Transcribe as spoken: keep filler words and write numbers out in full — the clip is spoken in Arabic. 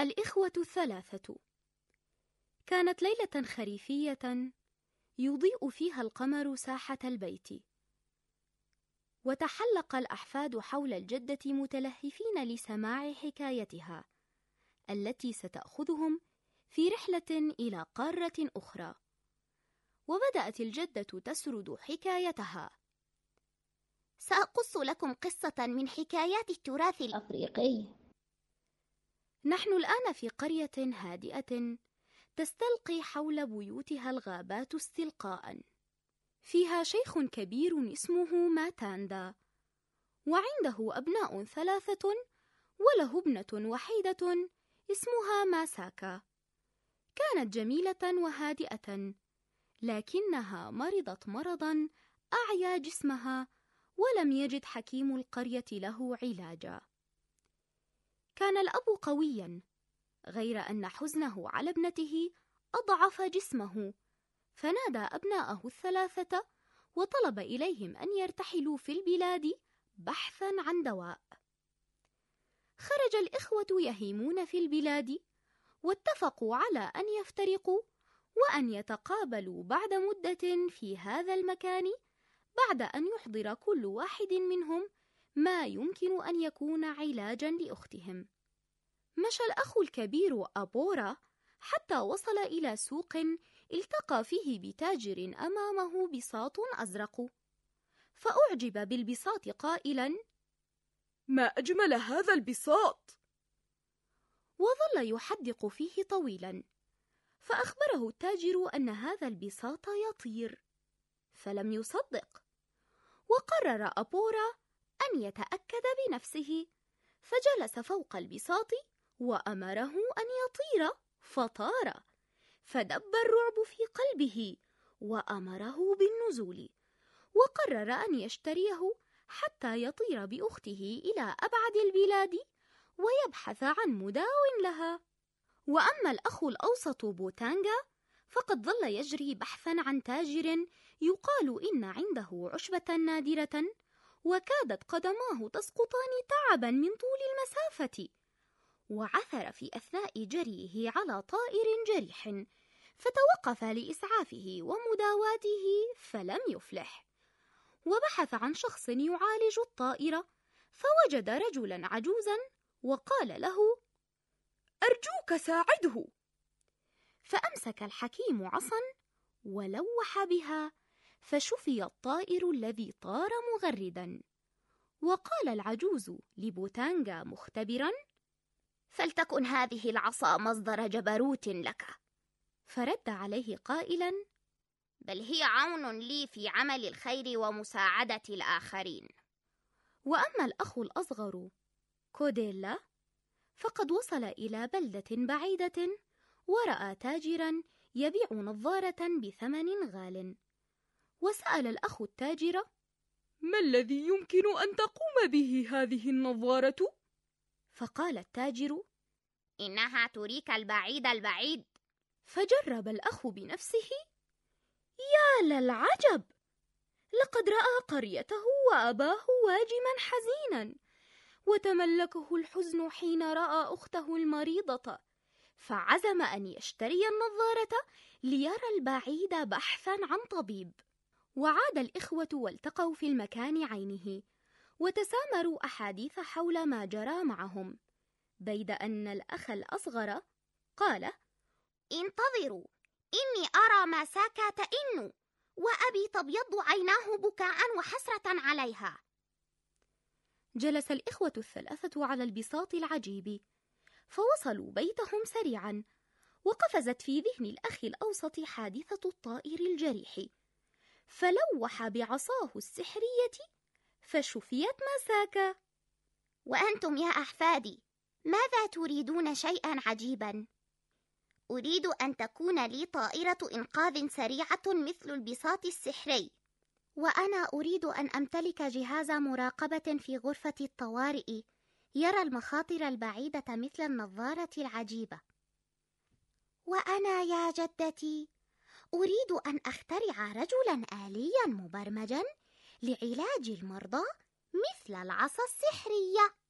الإخوة الثلاثة. كانت ليلة خريفية يضيء فيها القمر ساحة البيت، وتحلق الأحفاد حول الجدة متلهفين لسماع حكايتها التي ستأخذهم في رحلة إلى قارة أخرى. وبدأت الجدة تسرد حكايتها: سأقص لكم قصة من حكايات التراث الأفريقي. نحن الآن في قرية هادئة تستلقي حول بيوتها الغابات استلقاء. فيها شيخ كبير اسمه ماتاندا، وعنده أبناء ثلاثة، وله ابنة وحيدة اسمها ماساكا. كانت جميلة وهادئة، لكنها مرضت مرضا أعيا جسمها، ولم يجد حكيم القرية له علاجا. كان الأب قويا، غير أن حزنه على ابنته أضعف جسمه، فنادى أبناءه الثلاثة وطلب إليهم أن يرتحلوا في البلاد بحثا عن دواء. خرج الإخوة يهيمون في البلاد، واتفقوا على أن يفترقوا وأن يتقابلوا بعد مدة في هذا المكان، بعد أن يحضر كل واحد منهم ما يمكن أن يكون علاجا لأختهم. مشى الأخ الكبير أبورا حتى وصل إلى سوق التقى فيه بتاجر أمامه بساط أزرق، فأعجب بالبساط قائلا: ما أجمل هذا البساط! وظل يحدق فيه طويلا، فأخبره التاجر أن هذا البساط يطير، فلم يصدق، وقرر أبورا أن يتأكد بنفسه، فجلس فوق البساط وأمره أن يطير، فطار، فدب الرعب في قلبه وأمره بالنزول، وقرر أن يشتريه حتى يطير بأخته إلى أبعد البلاد ويبحث عن مداو لها. وأما الأخ الأوسط بوتانغا فقد ظل يجري بحثا عن تاجر يقال إن عنده عشبة نادرة، وكادت قدماه تسقطان تعبا من طول المسافة، وعثر في أثناء جريه على طائر جريح، فتوقف لإسعافه ومداواته فلم يفلح، وبحث عن شخص يعالج الطائر، فوجد رجلا عجوزا وقال له: أرجوك ساعده. فأمسك الحكيم عصا ولوح بها، فشفي الطائر الذي طار مغردا. وقال العجوز لبوتانغا مختبرا: فلتكن هذه العصا مصدر جبروت لك. فرد عليه قائلا: بل هي عون لي في عمل الخير ومساعدة الآخرين. وأما الأخ الأصغر كوديلا فقد وصل إلى بلدة بعيدة، ورأى تاجرا يبيع نظارة بثمن غال، وسأل الأخ التاجر: ما الذي يمكن أن تقوم به هذه النظارة؟ فقال التاجر: إنها تريك البعيد البعيد. فجرب الأخ بنفسه: يا للعجب! لقد رأى قريته وأباه واجما حزينا، وتملكه الحزن حين رأى أخته المريضة، فعزم أن يشتري النظارة ليرى البعيد بحثا عن طبيب. وعاد الإخوة والتقوا في المكان عينه، وتسامروا أحاديث حول ما جرى معهم، بيد أن الأخ الأصغر قال: انتظروا، إني أرى ماساكا تئن، وأبي تبيض عيناه بكاء وحسرة عليها. جلس الإخوة الثلاثة على البساط العجيب، فوصلوا بيتهم سريعا، وقفزت في ذهن الأخ الأوسط حادثة الطائر الجريح، فلوح بعصاه السحرية فشفيت ماساكا. وأنتم يا أحفادي، ماذا تريدون شيئا عجيبا؟ أريد أن تكون لي طائرة إنقاذ سريعة مثل البساط السحري، وأنا أريد أن أمتلك جهاز مراقبة في غرفة الطوارئ يرى المخاطر البعيدة مثل النظارة العجيبة. وأنا يا جدتي أريد أن أخترع رجلا آليا مبرمجا لعلاج المرضى مثل العصا السحرية.